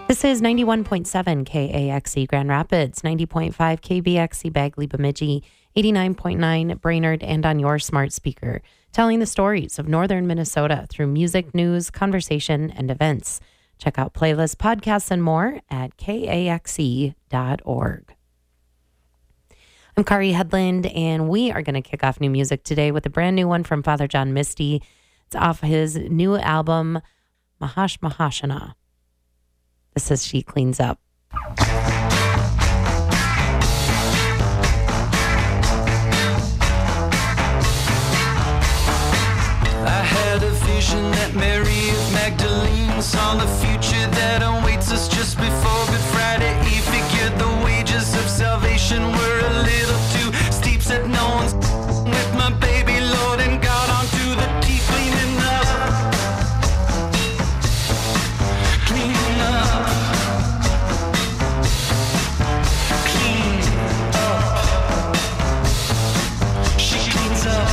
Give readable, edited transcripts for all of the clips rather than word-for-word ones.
This is 91.7 KAXE Grand Rapids, 90.5 KBXE Bagley Bemidji, 89.9 Brainerd, and on your smart speaker, telling the stories of northern Minnesota through music, news, conversation, and events. Check out playlists, podcasts, and more at kaxe.org. I'm Kari Headland, and we are going to kick off new music today with a brand new one from Father John Misty. It's off his new album, Mahash Mahashana. This is She Cleans Up. I had a vision that Mary of Magdalene saw the future that awaits us just before Good Friday Eve. Figured the wages of salvation were a little too steep, said no one's with my baby Lord, and got onto the teeth cleaning up. Cleaning up. Clean up. She cleans up.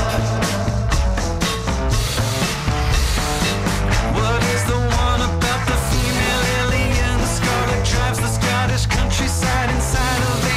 What is the one about the female alien? The scarlet drives the Scottish countryside inside of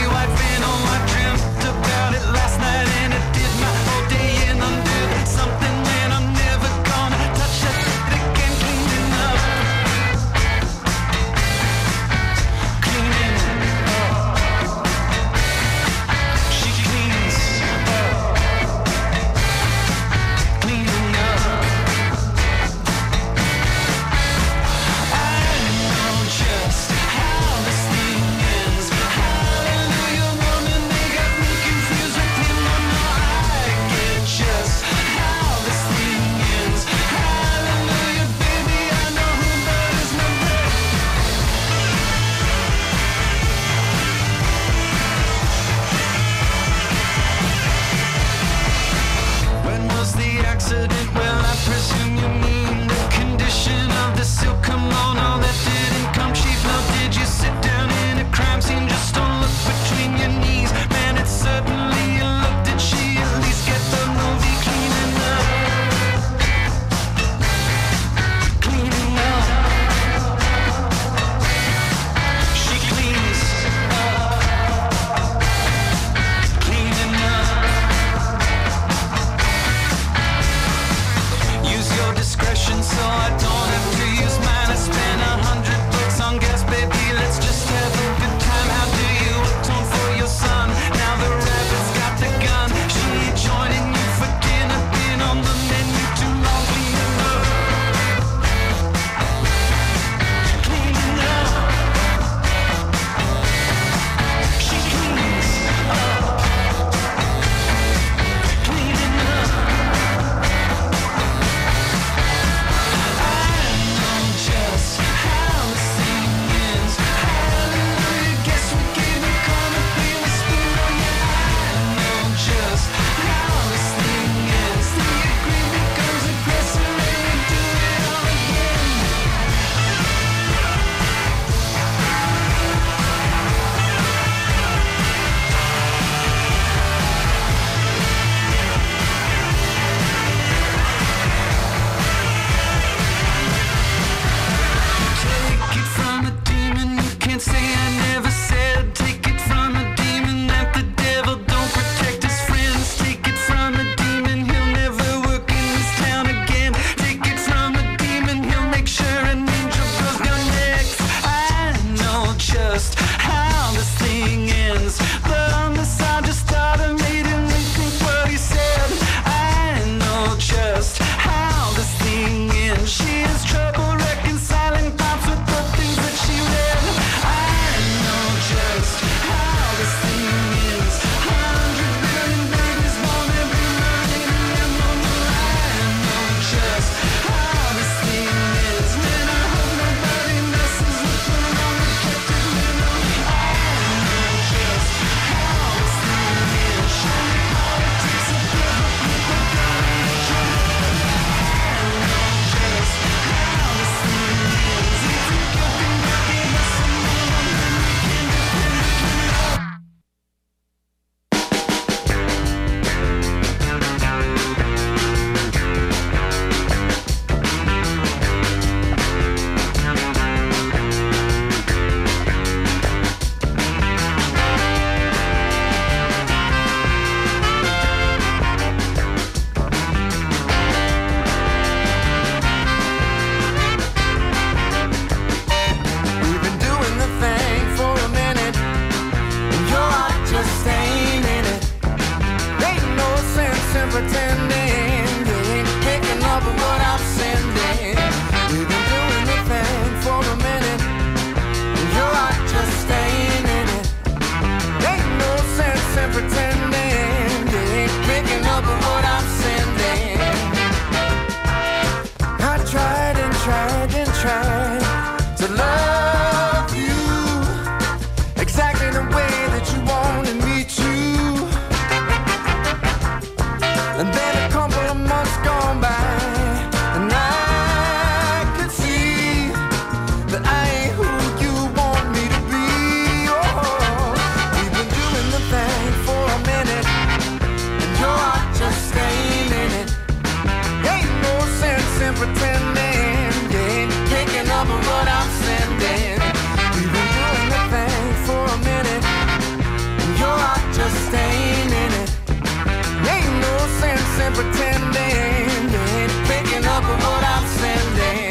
up what I'm sending. We've been doing the thing for a minute. Your heart just ain't in it. Ain't no sense in pretending you ain't picking up what I'm sending.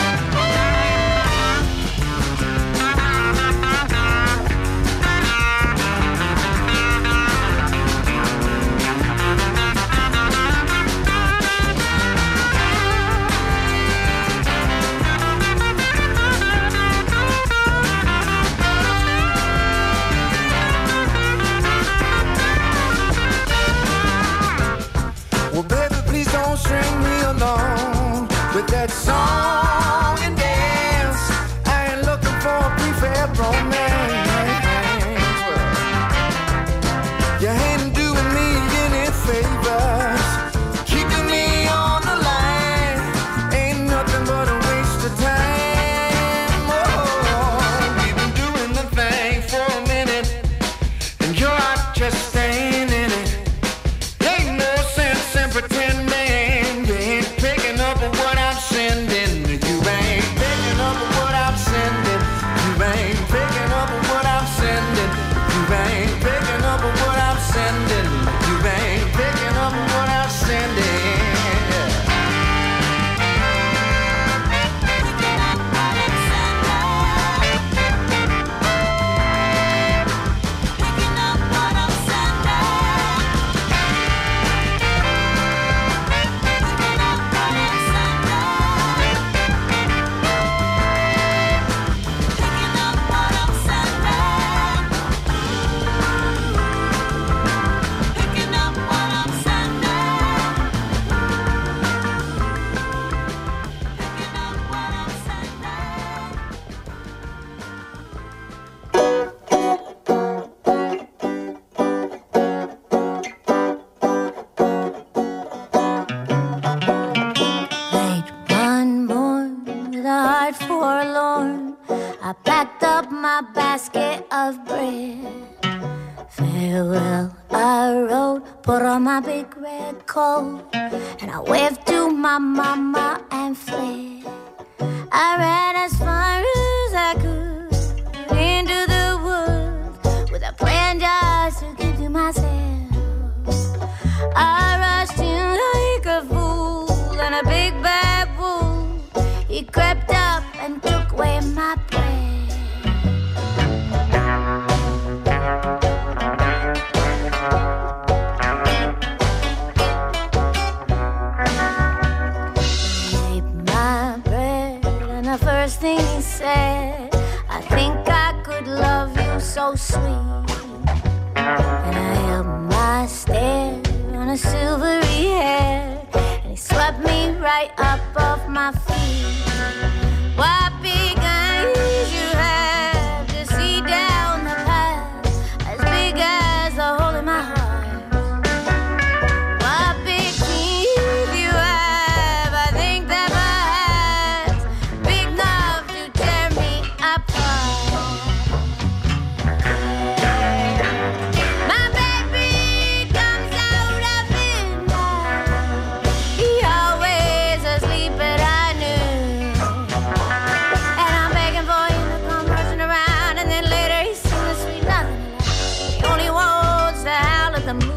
Well, baby, please don't string me along with that song and dance. I ain't looking for a prefab romance. You ain't doing me any favors, keeping me on the line. Ain't nothing but a waste of time. Oh, we've been doing the thing for a minute, and your heart just ain't in it. Ain't no sense in pretending you ain't picking up what I'm sending. You ain't picking up what I'm sending. You ain't picking up what I'm sending. You ain't picking up what I'm sending. You ain't picking up what I'm sending. Late one morn, with a heart forlorn, I packed up my basket of bread. Farewell, I wrote, put on my big red coat, and I waved to my mama and fled. I ran as far as I could into the woods with a plan just to keep to myself. I rushed in like a fool and a big bad wolf. He crept up and took away my bread. He ate my bread and the first thing he said, I think I could love you so sweet. And I held my stare on a silvery hair, and he swept me right up off my feet. What big eyes you have to see down the path, as big as the hole in my heart. What big teeth you have, I think that perhaps big enough to tear me apart. My baby comes out of midnight. He always asleep, but I knew. And I'm begging for him to come rushing around, and then later he sings the sweet nothing. He only wants to howl at the moon.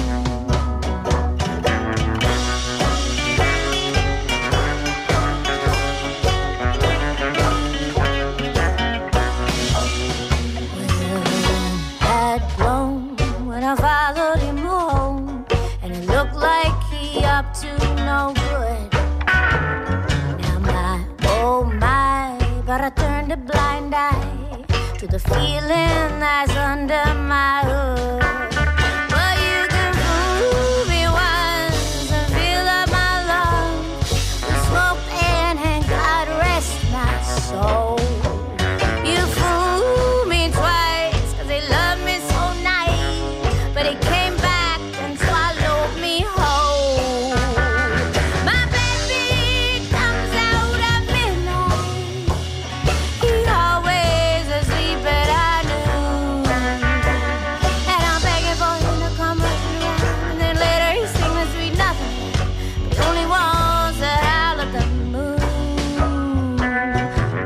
Had blown when I followed him home, and it looked like he up to no good. Now my, oh my, but I turned a blind eye to the feeling that's under my hood. Well, you can fool me once and fill up my lungs with smoke and God rest my soul. You fool me twice, 'cause they love me so nice, but he came back and swallowed me whole. My baby comes out of midnight. He always asleep, but I knew. And I'm begging for him to come rushing around, and then later he sing the sweet nothing, but he only wants to howl at the moon.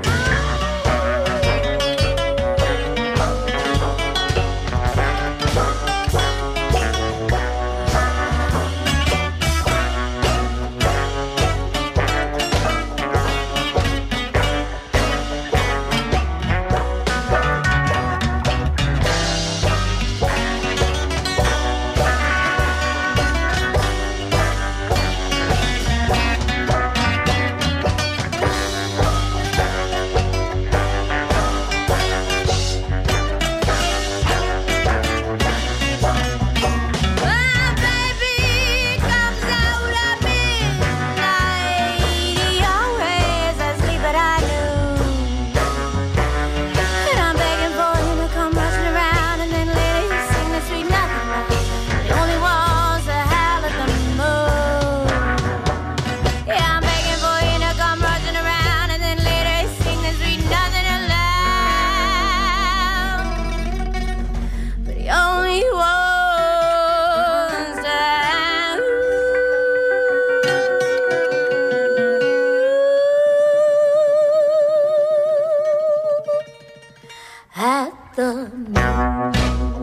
the moon.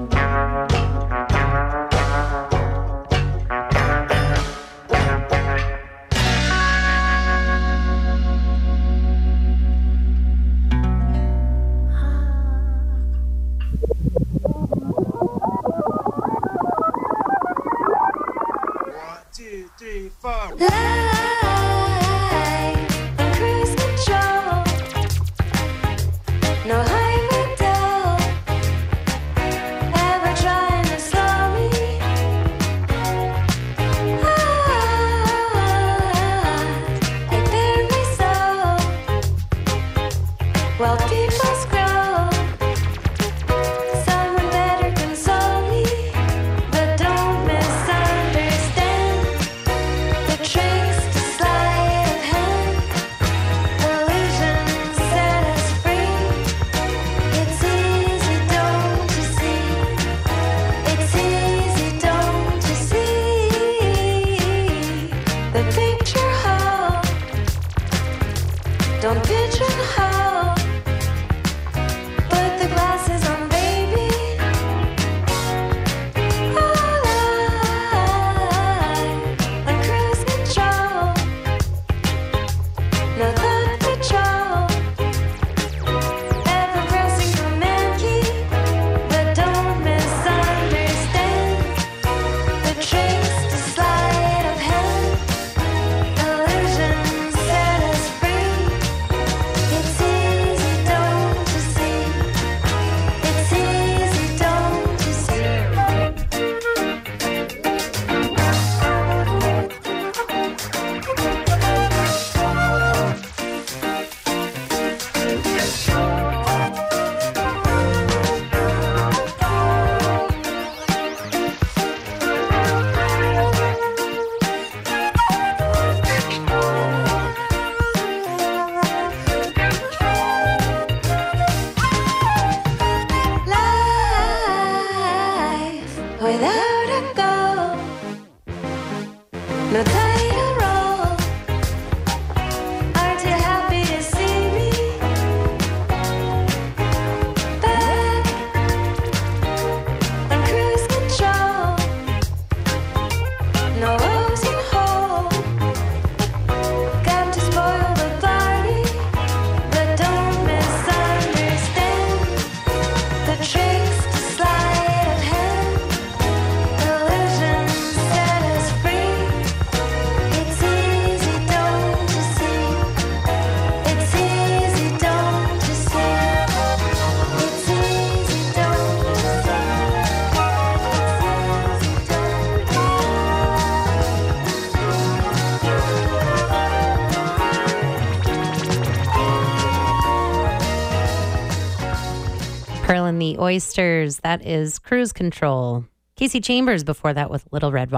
Pearl and the Oysters. That is Cruise Control. Casey Chambers before that with Little Red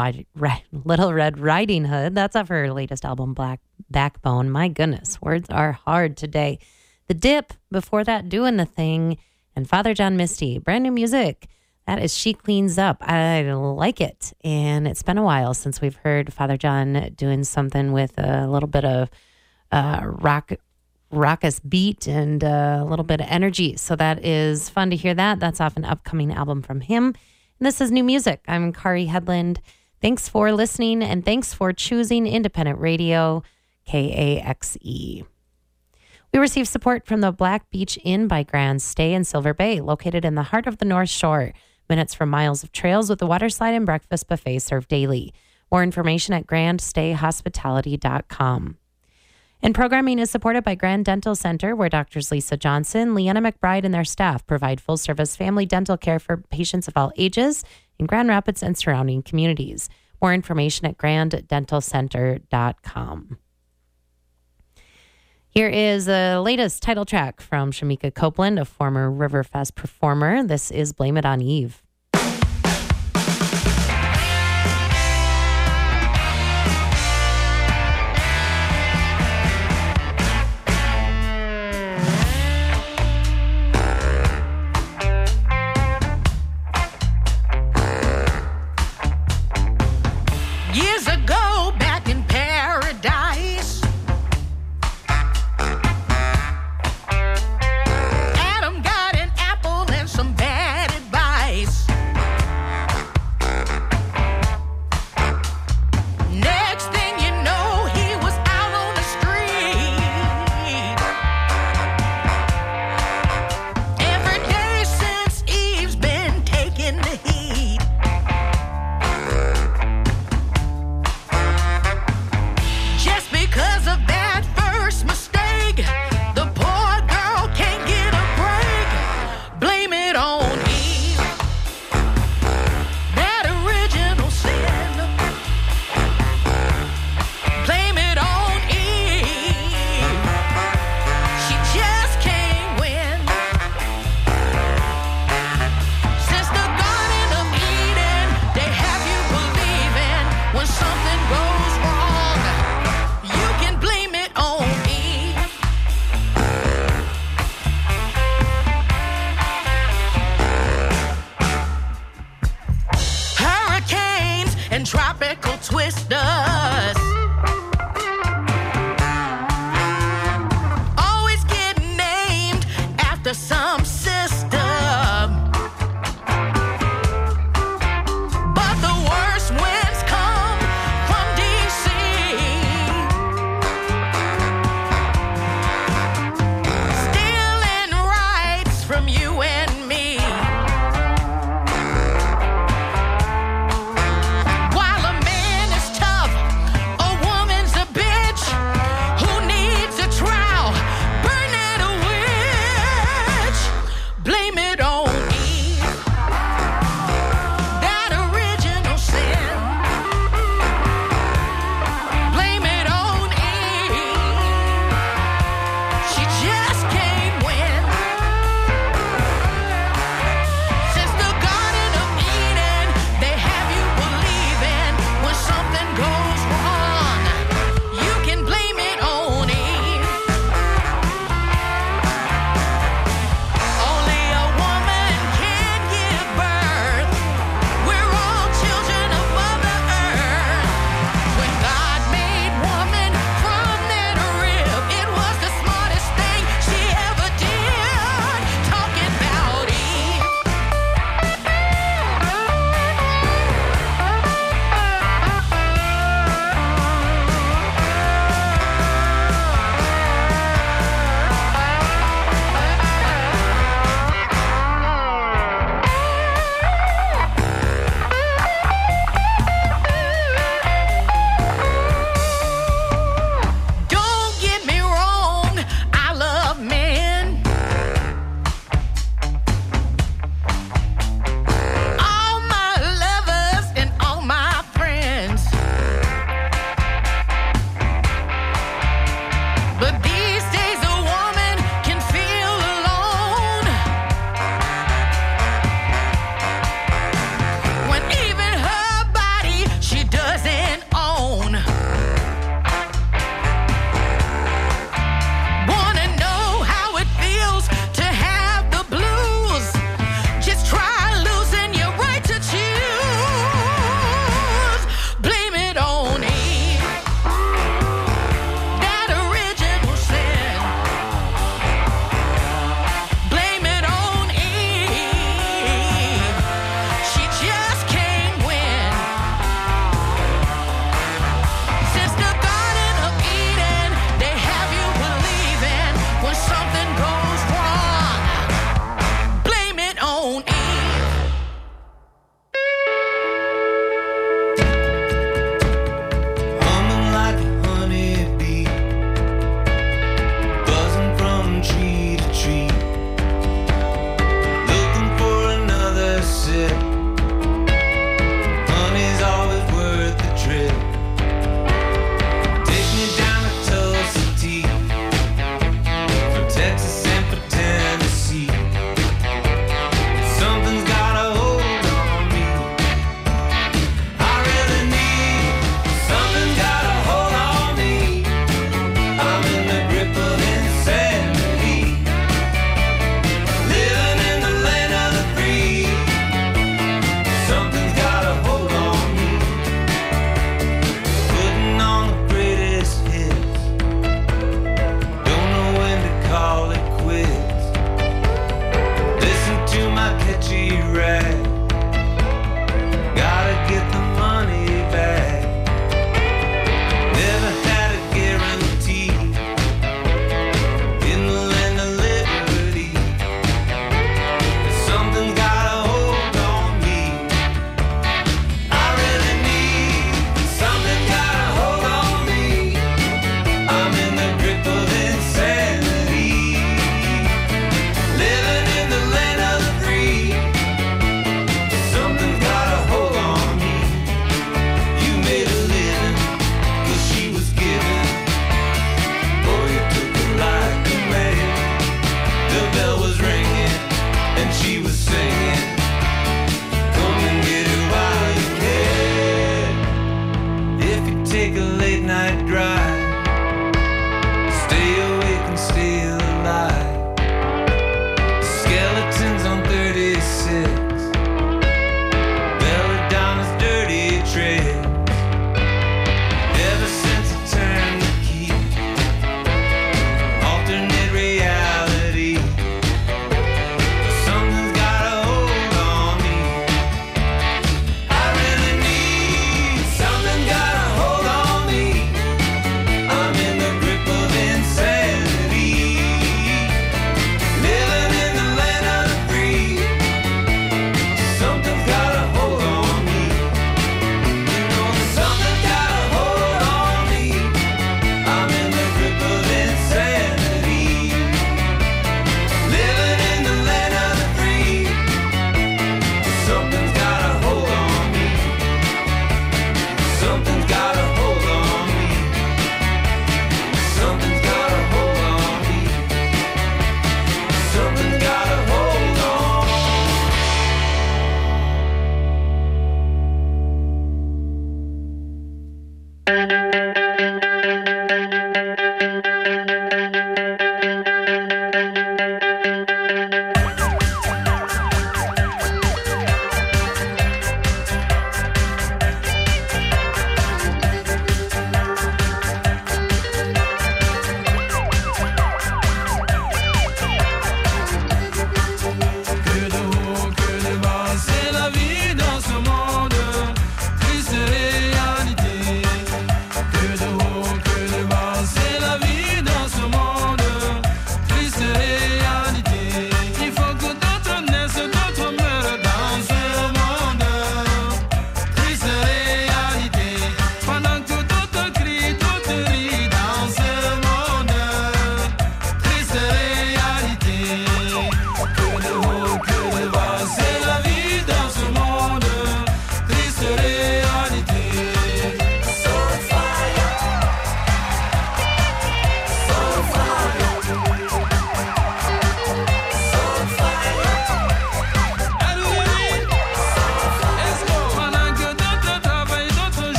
Riding Hood. That's off her latest album, Black Backbone. My goodness, words are hard today. The Dip before that, Doing the Thing. And Father John Misty, brand new music. That is She Cleans Up. I like it. And it's been a while since we've heard Father John doing something with a little bit of raucous beat and a little bit of energy. So that is fun to hear that. That's off an upcoming album from him. And this is new music. I'm Kari Headland. Thanks for listening and thanks for choosing independent radio, KAXE. We receive support from the Black Beach Inn by Grand Stay in Silver Bay, located in the heart of the North Shore. Minutes from miles of trails with the waterslide and breakfast buffet served daily. More information at grandstayhospitality.com. And programming is supported by Grand Dental Center, where Doctors Lisa Johnson, Leanna McBride, and their staff provide full-service family dental care for patients of all ages in Grand Rapids and surrounding communities. More information at granddentalcenter.com. Here is the latest title track from Shamika Copeland, a former Riverfest performer. This is Blame It on Eve. Years ago, back in paradise, Adam got an apple and some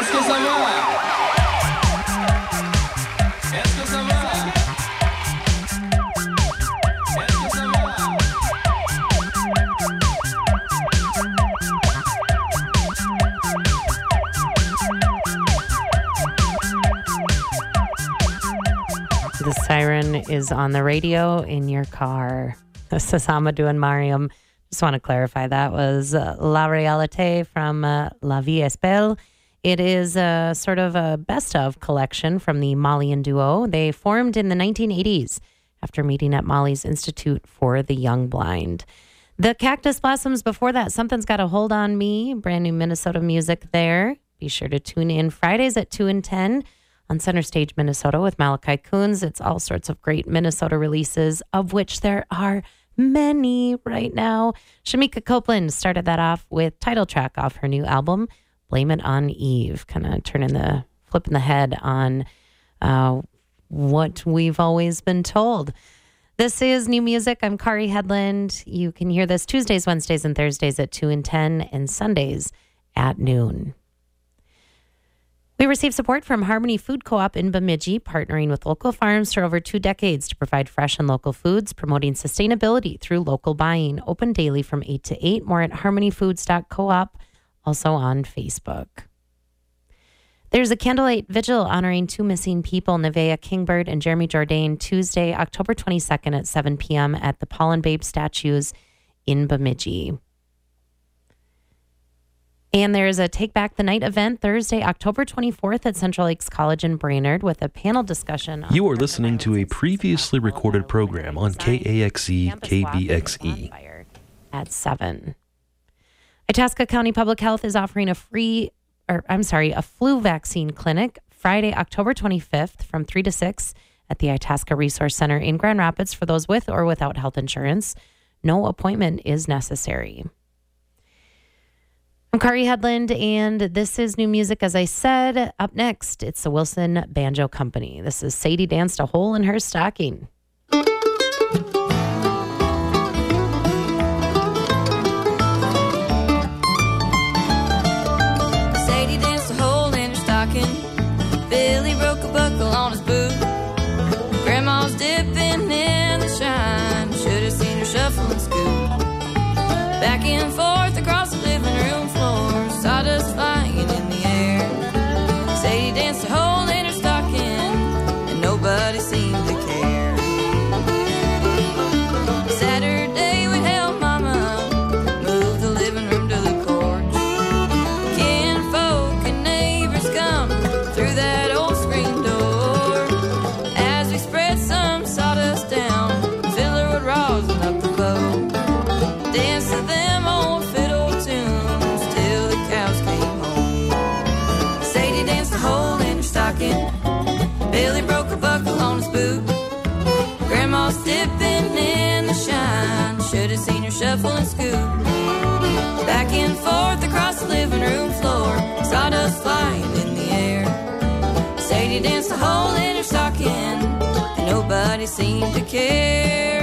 Est-ce que ça va? Est-ce que ça va? Est-ce que ça va? The siren is on the radio in your car. This is Amadou and Mariam. Just want to clarify that was La Réalité from La Vie est Belle. It is a sort of a best of collection from the Malian duo. They formed in the 1980s after meeting at Mali's Institute for the Young Blind. The Cactus Blossoms before that, Something's Got a Hold on Me, brand new Minnesota music there. Be sure to tune in Fridays at 2 and 10 on Center Stage Minnesota with Malachi Coons. It's all sorts of great Minnesota releases, of which there are many right now. Shamika Copeland started that off with title track off her new album, Blame It on Eve, kind of flipping the head on what we've always been told. This is new music. I'm Kari Headland. You can hear this Tuesdays, Wednesdays, and Thursdays at 2 and 10 and Sundays at noon. We receive support from Harmony Food Co-op in Bemidji, partnering with local farms for over 2 decades to provide fresh and local foods, promoting sustainability through local buying. Open daily from 8 to 8. More at harmonyfoods.coop, also on Facebook. There's a candlelight vigil honoring 2 missing people, Nevaeh Kingbird and Jeremy Jourdain, Tuesday, October 22nd at 7 p.m. at the Paul and Babe statues in Bemidji. And there's a Take Back the Night event Thursday, October 24th at Central Lakes College in Brainerd with a panel discussion. You are listening to a previously recorded program on KAXE KBXE. At 7. Itasca County Public Health is offering a flu vaccine clinic Friday, October 25th from 3 to 6 at the Itasca Resource Center in Grand Rapids for those with or without health insurance. No appointment is necessary. I'm Kari Headland, and this is new music, as I said. Up next, it's the Wilson Banjo Company. This is Sadie Danced a Hole in Her Stocking. Sadie danced a hole in her stocking. Billy broke a buckle on his boot. Grandma's dipping in the shine. Should have seen her shuffle and scoot. Back and forth across the living room floor, sawdust flying in the air. Sadie danced a hole in her stocking, and nobody seemed to care. Saturday we helped Mama move the living room to the porch. Kinfolk and neighbors come through that old screen door. As we spread some sawdust down, Fiddler would rosin up the bow. Dance to them old fiddle tunes till the cows came home. Sadie danced a hole in her stocking. Billy broke a buckle on his boot. Grandma's dipping in the shine. Should have seen her shuffle and scoot. Back and forth across the living room floor, sawdust flying in the air. Sadie danced a hole in her stocking, and nobody seemed to care.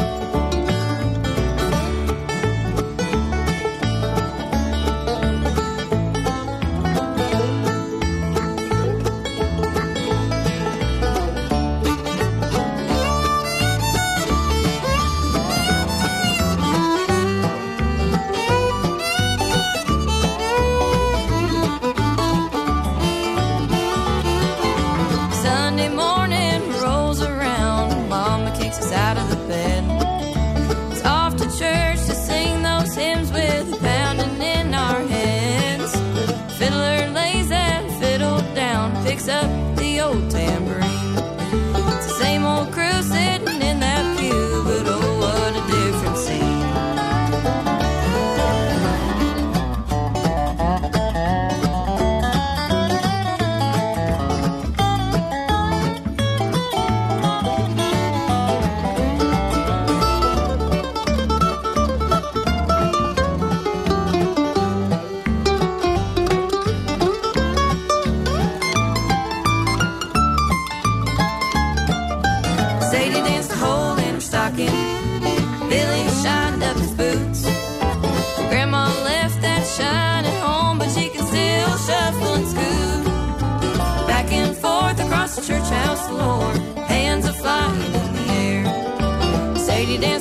Sunday morning rolls around, Mama kicks us out of the bed. It's off to church to sing those hymns with a pounding in our heads. Fiddler lays that fiddle down, picks up the old tambourine. It's the same old crew sitting in that pew, but oh, what a different scene. Sadie danced a hole in her stocking. Billy shined up his boots. Grandma left that shine at home, but she can still shuffle and scoot.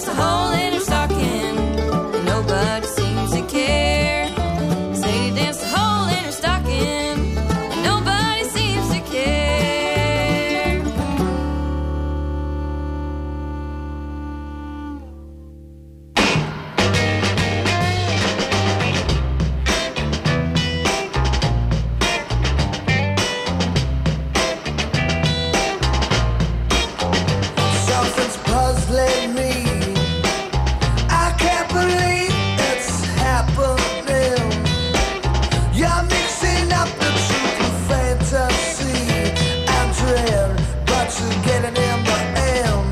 danced a hole in her stocking, and nobody seems to care. Sadie danced a hole in her stocking, and nobody seems to care. Something's puzzling me. I can't believe it's happening. You're mixing up the truth with fantasy and dread, but you're getting in the end.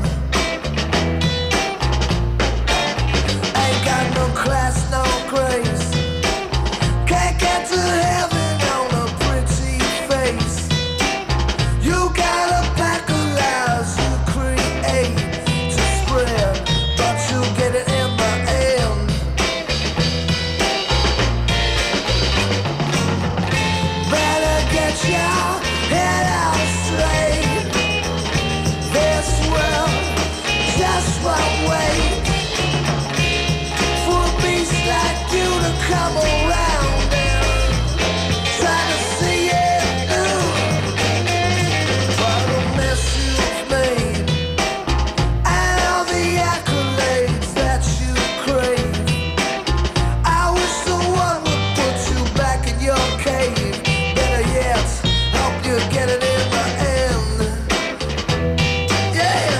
Ain't got no class, no grace. Can't get to heaven on a pretty face. You got a pack of lies you create to spread, but you get it in the end. Better get your head out straight. This world just won't wait for a beast like you to come around and try to see it through. What a mess you've made, and all the accolades that you crave. I wish someone would put you back in your cave. Better yet, help you get it in the end. Yeah.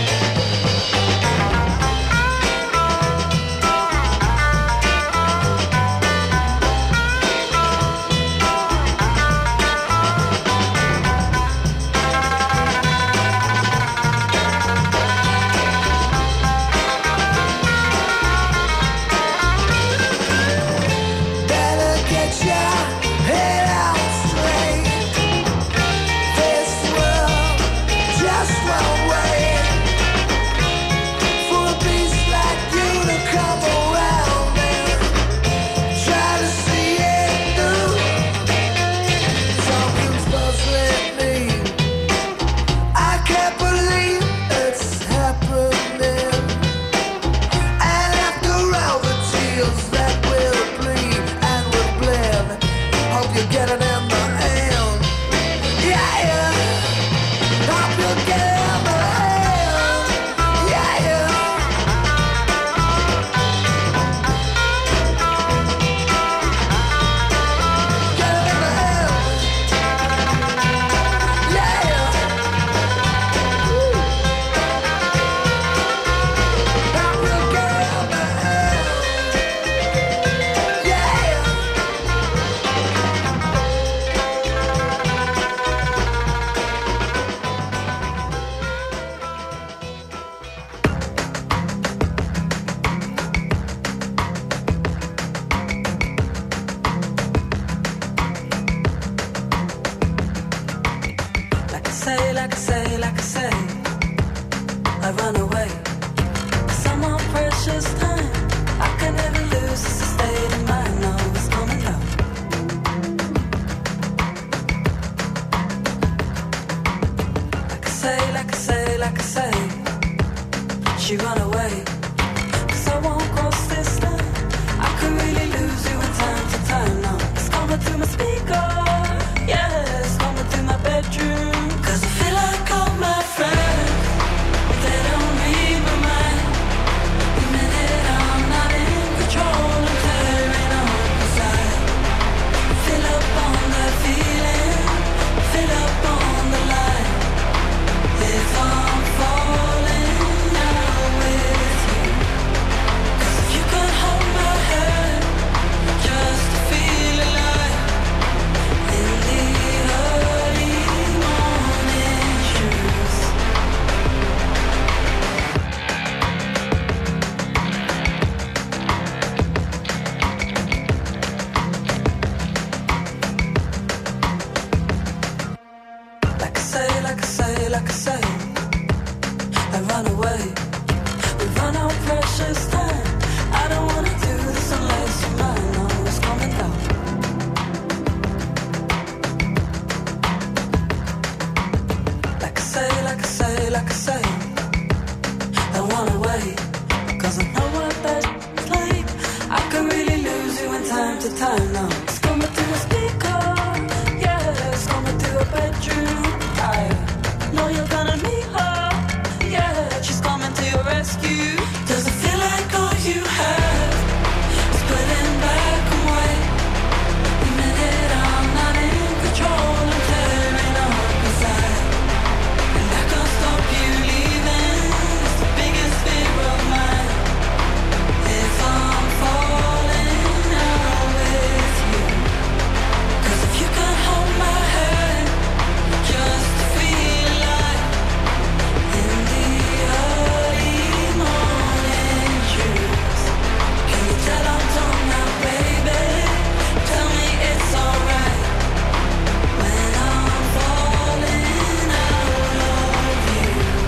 Better get your head out straight. This world just won't wait for a beast like you to come around and try to see it through. Something's puzzling me. I can't believe it's happening. And after all the tears that will bleed and will blend, hope you get it in the end. Yeah, yeah. Hope you get it in the end. Yeah, yeah. Get it in the end. Yeah, yeah. Woo. Hope you get it in the end. Yeah, yeah. Like I say, like I say, like I say, I run away. Someone precious time I can never lose. It's a state of mind, no, it's coming low. Like I say, like I say, like I say, she run away. 'Cause I won't cross this line. I could really lose you in time to time now. It's coming through my speaker, yeah, it's coming through my bedroom. 'Cause I feel like all my friends, they don't read my mind. The minute I'm not in control, I'm tearing up inside. Fill up on the feeling, fill up on the light. If I'm falling now with you, 'cause if you could hold my hand just to feel alive in the early morning shoes. Like I say, like I say, like I say, I run away. We run out precious time. I don't wanna do this unless you mind. No, it's coming down. Like I say, like I say, like I say, I run away. to time now. It's coming to the speaker, yeah, it's coming to your bedroom. I know you're gonna meet her, yeah, she's coming to your rescue. Does it feel like all you have is putting back away? The minute I'm not in control, I'm tearing up inside, and I can't stop you leaving. It's the biggest fear of mine. If I'm falling out with you, 'cause if you can't hold my hand just to feel alive in the early morning dews, can you tell I'm done now, baby? Tell me it's alright when I'm falling out of you.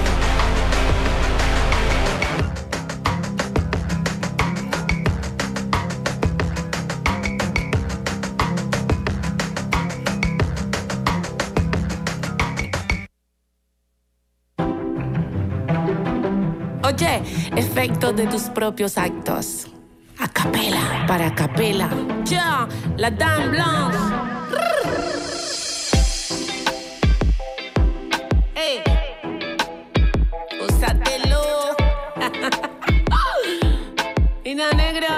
Oye, efecto de tus propios actos. A capela, para capela. Ya, la Dame Blanche. Hey, úsatelo. Ina negro.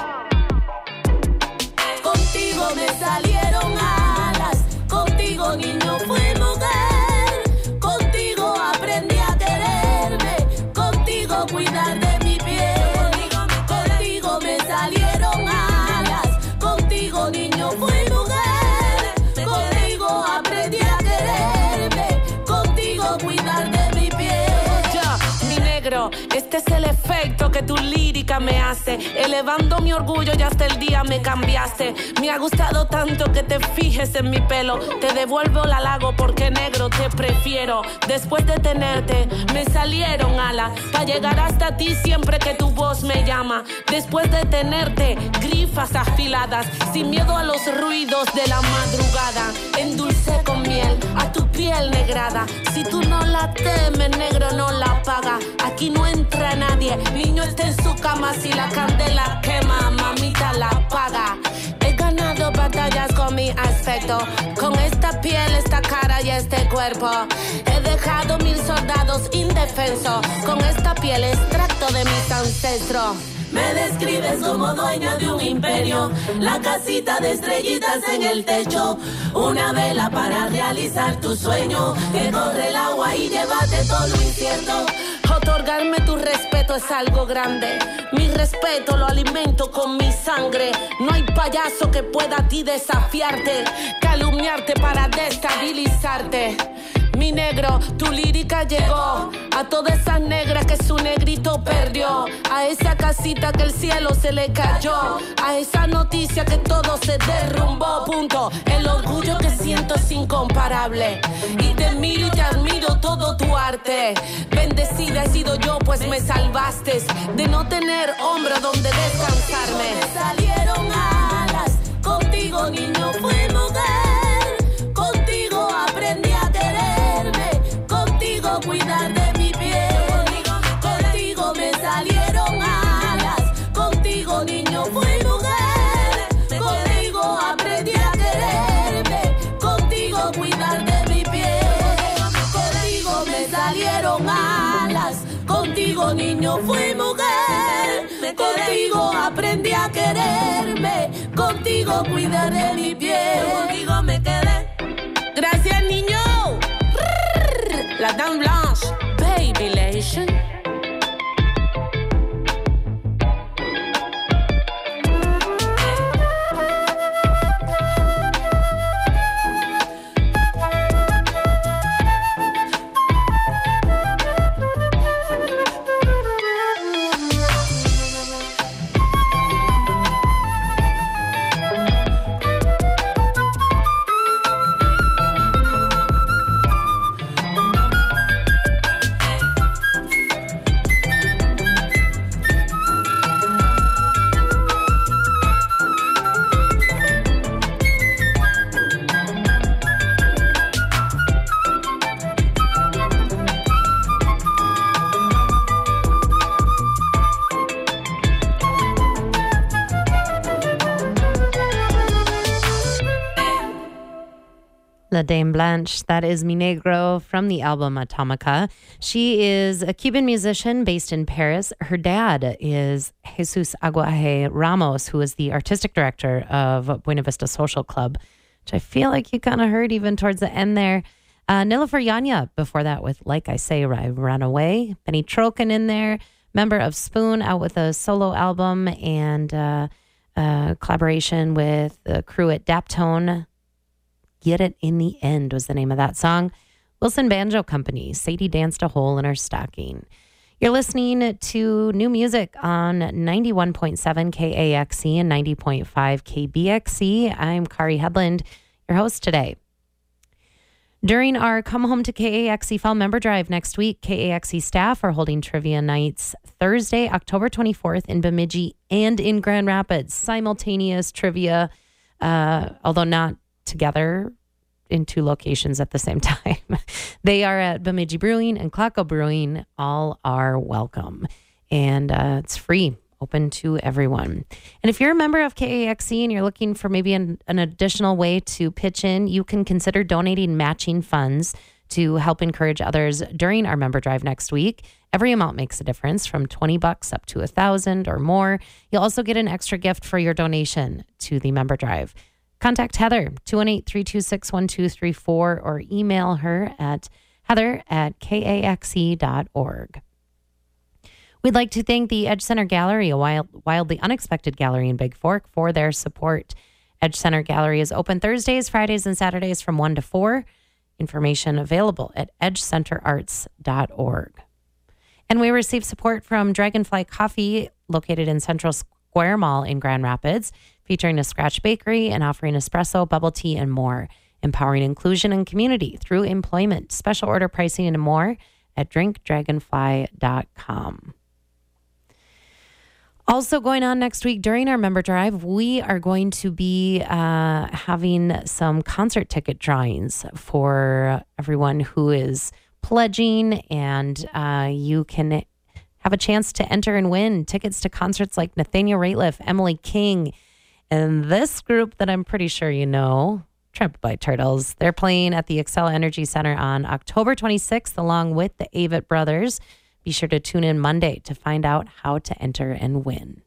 Contigo me salieron alas, contigo niño fui mujer, contigo aprendí a quererme, contigo cuidar de mi piel, contigo me salieron alas, contigo niño fui mujer, contigo aprendí a quererme, contigo cuidar de mi piel. Ya, mi negro, este es el efecto que tu lírica me hace, elevando mi orgullo y hasta el día me cambiaste. Me ha gustado tanto que te fijes en mi pelo, te devuelvo el halago porque negro te prefiero. Después de tenerte me salieron alas, para llegar hasta ti siempre que tu voz me llama. Después de tenerte grifas afiladas, sin miedo a los ruidos de la madrugada, endulcé con miel a tu piel negrada. Si tú no la temes, negro no la paga. Aquí no entra nadie, niño está en su cama. Si la candela quema, mamita la apaga. He ganado batallas con mi aspecto, con esta piel, esta cara y este cuerpo. He dejado 1000 soldados indefensos, con esta piel extracto de mis ancestros. Me describes como dueña de un imperio, la casita de estrellitas en el techo, una vela para realizar tu sueño, que corre el agua y llévate todo lo incierto. Otorgarme tu respeto es algo grande. Mi respeto lo alimento con mi sangre. No hay payaso que pueda a ti desafiarte, calumniarte para destabilizarte. Mi negro, tu lírica llegó a todas esas negras que su negrito perdió, a esa casita que el cielo se le cayó, a esa noticia que todo se derrumbó, punto. El orgullo que siento es incomparable y te miro y te admiro todo tu arte. Bendecida he sido yo pues me salvaste de no tener hombro donde descansarme. Me salieron alas, contigo niño fui mujer, contigo aprendí a quererme, contigo cuidar de mi piel, contigo me salieron alas, contigo niño fui mujer, contigo aprendí a quererme, contigo cuidar de mi piel, contigo me salieron alas, contigo niño fui mujer, contigo aprendí a quererme, contigo cuidar de mi piel, contigo me quedé. Gracias, niño. La Dame Blanche, Baby Lation. Dame Blanche. That is Mi Negro from the album Atomica. She is a Cuban musician based in Paris. Her dad is Jesus Aguaje Ramos, who is the artistic director of Buena Vista Social Club, which I feel like you kind of heard even towards the end there. Nilofer Yanya before that with Like I Say, I Run Away. Benny Troken in there, member of Spoon, out with a solo album and collaboration with the crew at Daptone. Get It in the End was the name of that song. Wilson Banjo Company, Sadie Danced a Hole in Her Stocking. You're listening to new music on 91.7 KAXE and 90.5 KBXE. I'm Kari Headland, your host today. During our Come Home to KAXE Fall Member Drive next week, KAXE staff are holding trivia nights Thursday, October 24th in Bemidji and in Grand Rapids. Simultaneous trivia, although not together in two locations at the same time. They are at Bemidji Brewing and Claco Brewing. All are welcome. And it's free, open to everyone. And if you're a member of KAXE and you're looking for maybe an additional way to pitch in, you can consider donating matching funds to help encourage others during our member drive next week. Every amount makes a difference, from $20 up to $1,000 or more. You'll also get an extra gift for your donation to the member drive. Contact Heather, 218-326-1234, or email her at heather@kaxe.org. We'd like to thank the Edge Center Gallery, a wildly unexpected gallery in Big Fork, for their support. Edge Center Gallery is open Thursdays, Fridays, and Saturdays from 1 to 4. Information available at edgecenterarts.org. And we receive support from Dragonfly Coffee, located in Central Square Mall in Grand Rapids, featuring a scratch bakery and offering espresso, bubble tea, and more. Empowering inclusion and community through employment. Special order pricing and more at drinkdragonfly.com. Also going on next week during our member drive, we are going to be having some concert ticket drawings for everyone who is pledging, and you can have a chance to enter and win tickets to concerts like Nathaniel Rateliff, Emily King, and this group that I'm pretty sure you know, Trampled by Turtles. They're playing at the Excel Energy Center on October 26th along with the Avett Brothers. Be sure to tune in Monday to find out how to enter and win.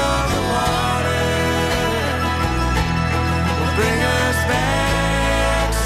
Bring us back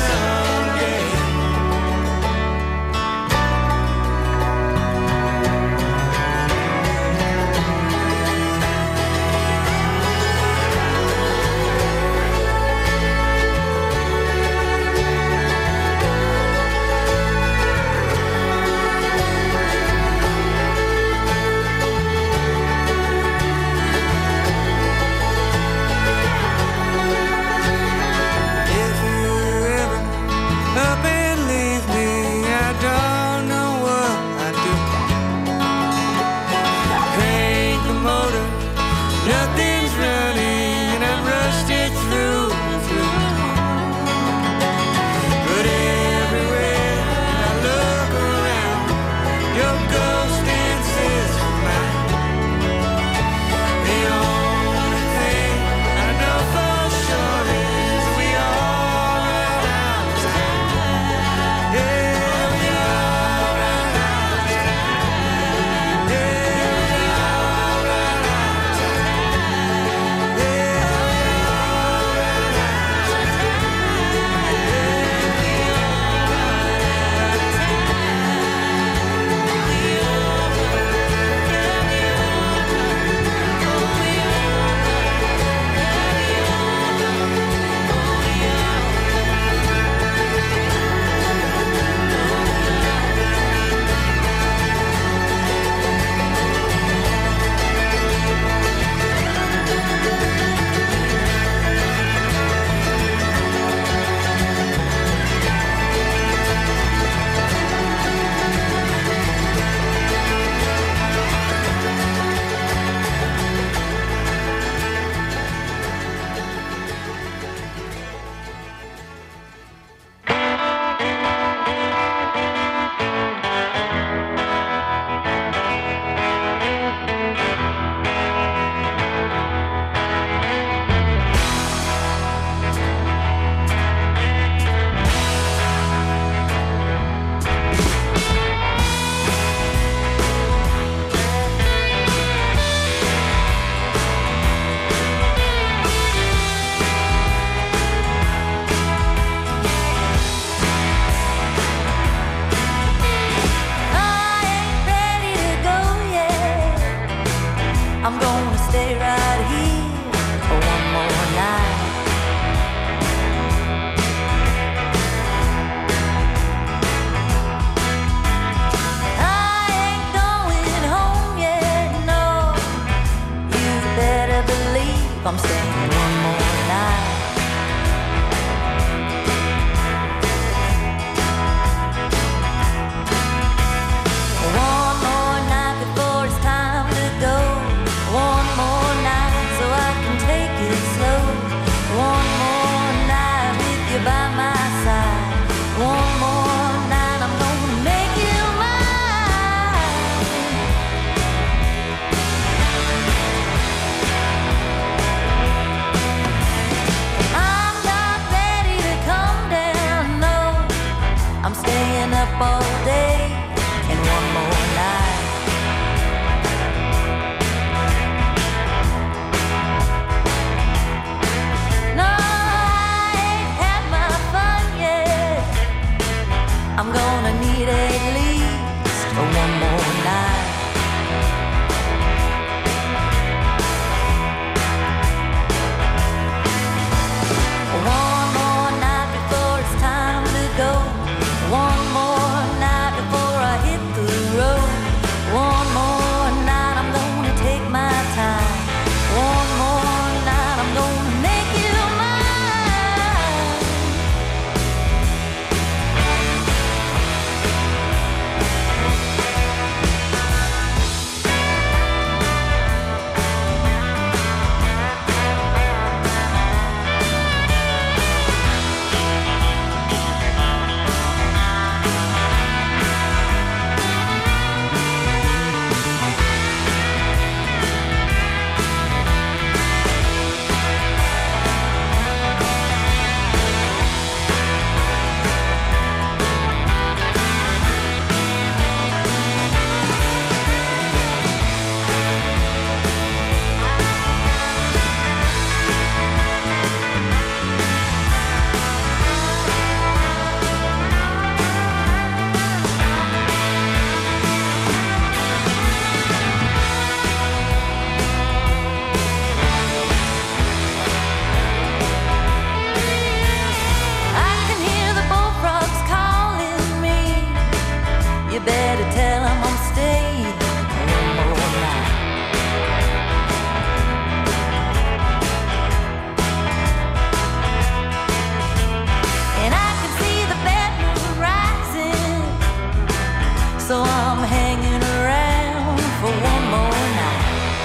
one more night. One more night before it's time to go. One more night so I can take it slow. One more night with you by my side. One more night I'm gonna make you mine. I'm not ready to come down, no. I'm staying up all day and one more night. No, I ain't had my fun yet. I'm gonna need at least one more night. One more night before it's time to go. One more night before I hit the road. One more night I'm gonna take my time. One more night I'm gonna make you mine. I can hear the bullfrogs calling me. You better tell 'em I'm staying one more night. And I can see the bedroom rising, so I'm hanging around for one more night.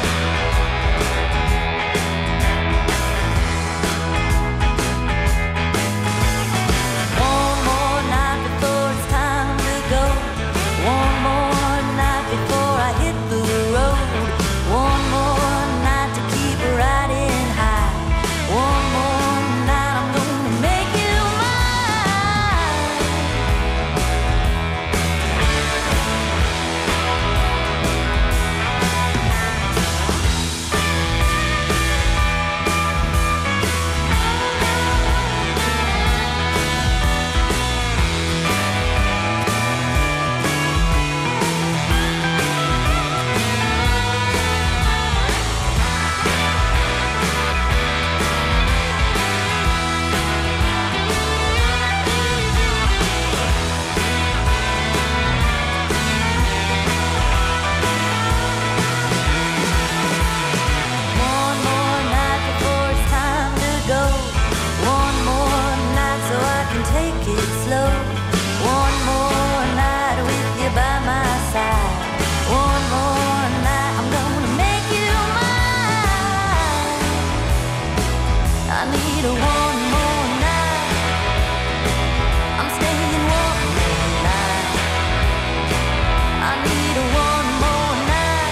One more night before it's time to go. One more night before I hit the road. One more night to keep riding high. One more night I'm gonna make you mine. One more night before it's time to go. One more night so I can take it slow. One more night with you by my side. One more night I'm gonna make you mine. I need a one more night. I'm staying one more night. I need a one more night.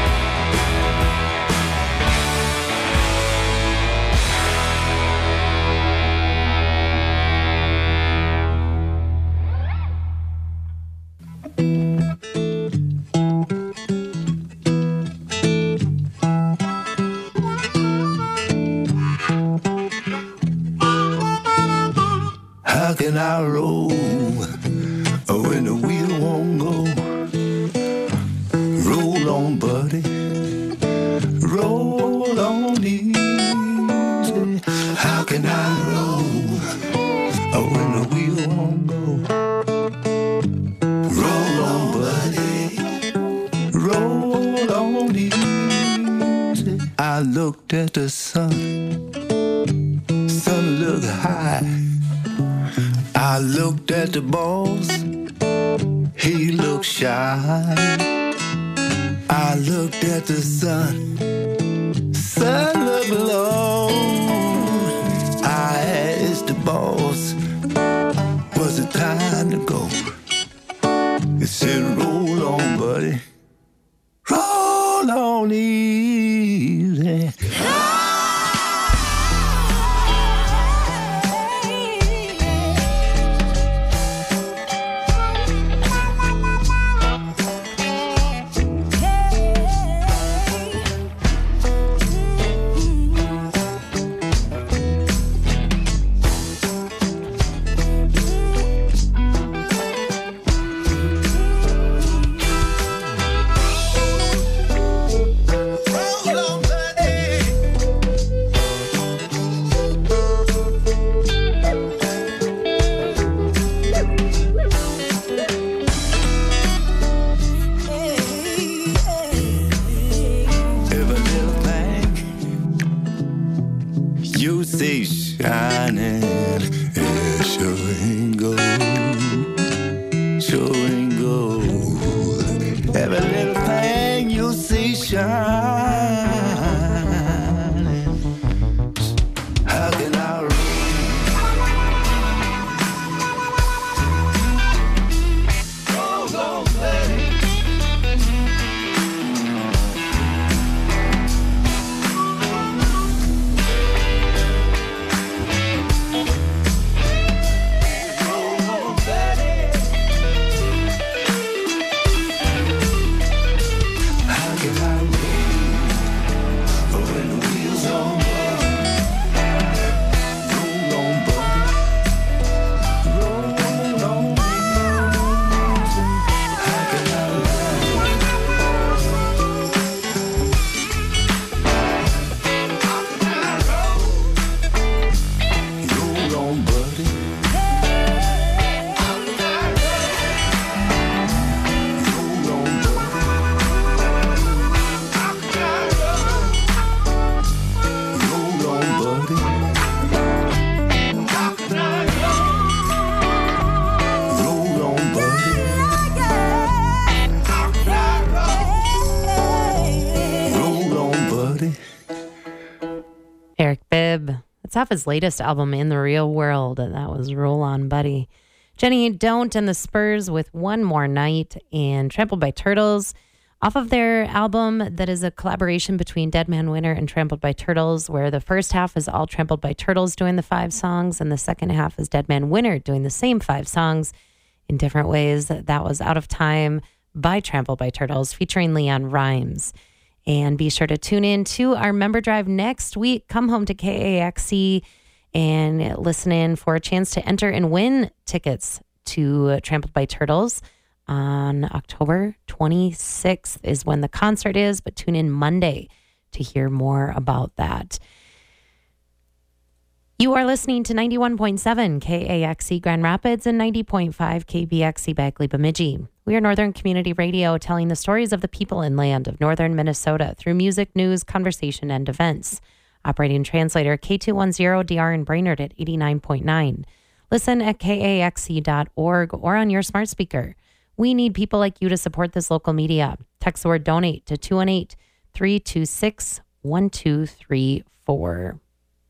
How can I roll when the wheel won't go? Roll on, buddy. Roll on easy. How can I roll when the wheel won't go? Roll on, buddy. Roll on easy. I I looked at the sun. Sun looked high. I looked at the boss. He looked shy. I looked at the sun. Sun looked low. I asked the boss, was it time to go? He said, roll on, buddy. Roll on easy. You see shining, it sure ain't gold, sure ain't gold. Every little thing you see shining, how can I roll on, baby? Eric Bibb. It's off his latest album, In the Real World, and that was Roll On Buddy. Jenny Don't and the Spurs with One More Night, and Trampled by Turtles off of their album that is a collaboration between Dead Man Winter and Trampled by Turtles, where the first half is all Trampled by Turtles doing the 5 songs, and the second half is Dead Man Winter doing the same 5 songs in different ways. That was Out of Time by Trampled by Turtles, featuring Leon Rimes. And be sure to tune in to our member drive next week. Come home to KAXE and listen in for a chance to enter and win tickets to Trampled by Turtles on October 26th is when the concert is, but tune in Monday to hear more about that. You are listening to 91.7 KAXE Grand Rapids and 90.5 KBXE Bagley Bemidji. We are Northern Community Radio, telling the stories of the people and land of northern Minnesota through music, news, conversation, and events. Operating translator K210DR in Brainerd at 89.9. Listen at kaxe.org or on your smart speaker. We need people like you to support this local media. Text the word donate to 218-326-1234.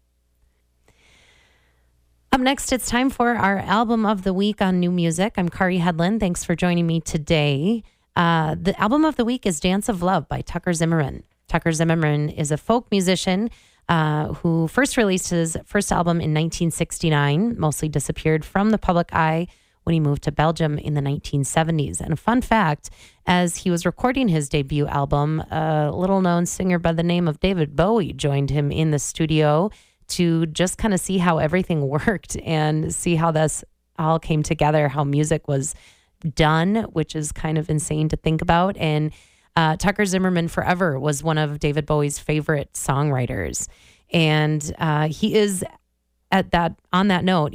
Up next, it's time for our album of the week on New Music. I'm Kari Hedlund. Thanks for joining me today. The album of the week is Dance of Love by Tucker Zimmerman. Tucker Zimmerman is a folk musician who first released his first album in 1969, mostly disappeared from the public eye when he moved to Belgium in the 1970s. And a fun fact, as he was recording his debut album, a little-known singer by the name of David Bowie joined him in the studio to just kind of see how everything worked and see how this all came together, how music was done, which is kind of insane to think about. And Tucker Zimmerman forever was one of David Bowie's favorite songwriters. And he is on that note,